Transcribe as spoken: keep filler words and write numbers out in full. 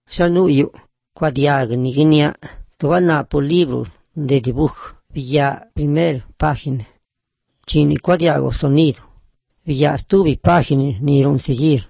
Xanu'yu cuadiaga niguinia tobana por libro de dibujo villa primer página chini cuadiago sonido villa estuvi página ni ron seguir